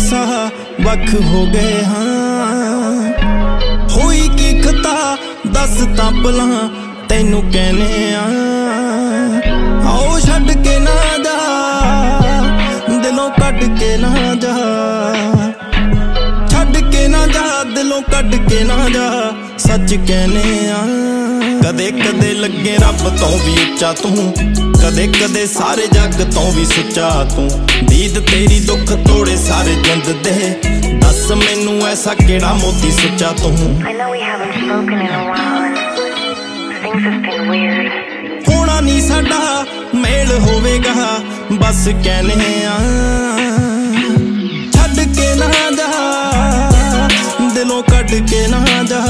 साह वख हो गए हाँ। होई की खता दस तां भला तैनू कहने आओ छड्ड के ना जा दिलों कट के ना जा, छड्ड के ना जा दिलों कट के ना जा सच कहने कदे कदे लगे रब तो भी उच्चा तू, कदे कदे सारे जग तो भी सुच्चा तू। दीद तेरी दुख तोड़े सारे जिंद दे, दस मैनू ऐसा केड़ा मोती सुच्चा तू। होना नहीं साडा मेल होवेगा बस कहने छड्ड के ना जा दिलों कट के ना जा,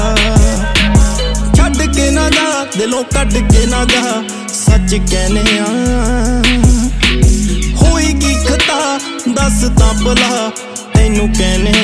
छड्ड के ना जा दिलों कट के ना जा सच कहने होई की खता दस तां भला तैनू कहने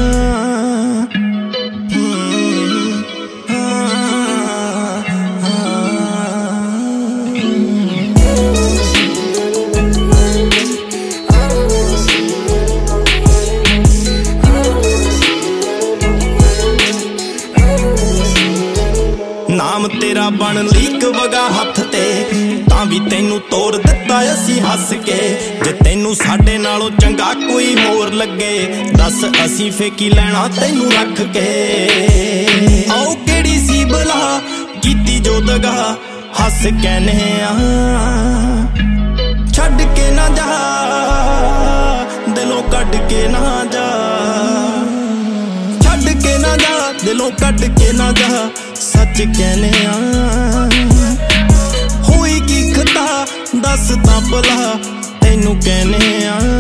नाम तेरा बन लीक वगा हथ ते तां भी तैनू तोड़ दिता असी हस के। जे तैनू साडे नालों चंगा कोई होर लगे दस असी फेकी लैना तैनू रख के। आओ केड़ी सी भला कीती जो दगा हस कहने छड्ड के ना जा दिलों कट के ना जा, छड्ड के ना जा दिलों कट के ना जा सच कहने होई की खता दस तां भला तैनू कहने